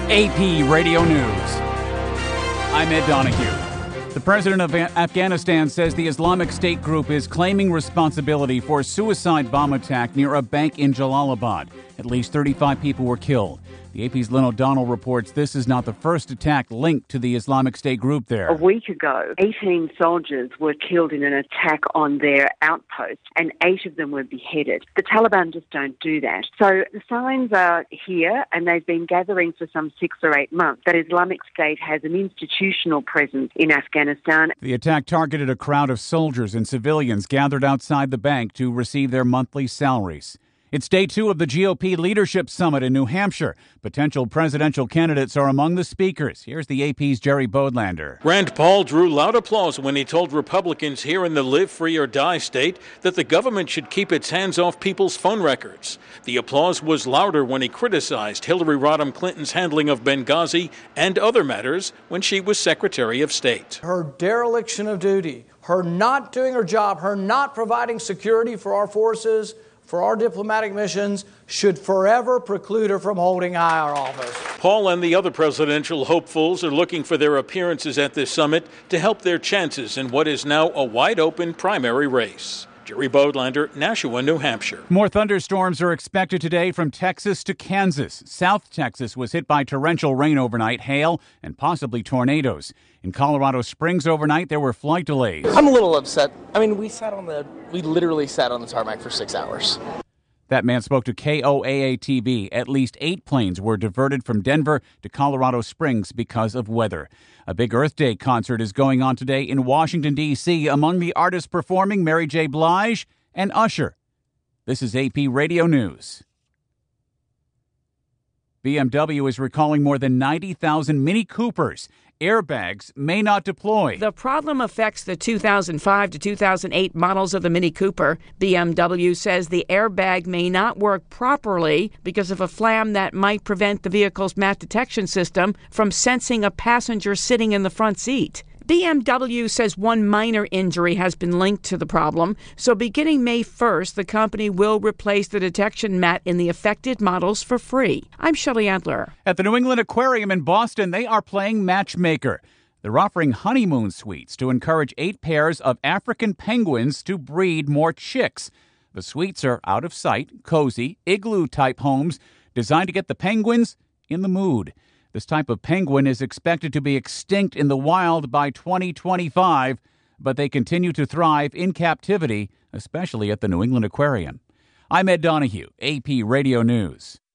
AP Radio News. I'm Ed Donahue. The president of Afghanistan says the Islamic State group is claiming responsibility for a suicide bomb attack near a bank in Jalalabad. At least 35 people were killed. The AP's Lynn O'Donnell reports this is not the first attack linked to the Islamic State group there. A week ago, 18 soldiers were killed in an attack on their outpost, and 8 of them were beheaded. The Taliban just don't do that. So the signs are here, and they've been gathering for some 6 or 8 months, that Islamic State has an institutional presence in Afghanistan. The attack targeted a crowd of soldiers and civilians gathered outside the bank to receive their monthly salaries. It's day 2 of the GOP Leadership Summit in New Hampshire. Potential presidential candidates are among the speakers. Here's the AP's Jerry Bodlander. Rand Paul drew loud applause when he told Republicans here in the live free or die state that the government should keep its hands off people's phone records. The applause was louder when he criticized Hillary Rodham Clinton's handling of Benghazi and other matters when she was Secretary of State. Her dereliction of duty, her not doing her job, her not providing security for our forces, for our diplomatic missions, should forever preclude her from holding higher office. Paul and the other presidential hopefuls are looking for their appearances at this summit to help their chances in what is now a wide-open primary race. Jerry Bodlander, Nashua, New Hampshire. More thunderstorms are expected today from Texas to Kansas. South Texas was hit by torrential rain overnight, hail, and possibly tornadoes. In Colorado Springs overnight, there were flight delays. I'm a little upset. I mean, we literally sat on the tarmac for 6 hours. That man spoke to KOAA-TV. At least 8 planes were diverted from Denver to Colorado Springs because of weather. A big Earth Day concert is going on today in Washington, D.C. Among the artists performing, Mary J. Blige and Usher. This is AP Radio News. BMW is recalling more than 90,000 Mini Coopers. Airbags may not deploy. The problem affects the 2005 to 2008 models of the Mini Cooper. BMW says the airbag may not work properly because of a flam that might prevent the vehicle's matte detection system from sensing a passenger sitting in the front seat. BMW says one minor injury has been linked to the problem, so beginning May 1st, the company will replace the detection mat in the affected models for free. I'm Shelley Adler. At the New England Aquarium in Boston, they are playing matchmaker. They're offering honeymoon suites to encourage 8 pairs of African penguins to breed more chicks. The suites are out of sight, cozy, igloo-type homes designed to get the penguins in the mood. This type of penguin is expected to be extinct in the wild by 2025, but they continue to thrive in captivity, especially at the New England Aquarium. I'm Ed Donahue, AP Radio News.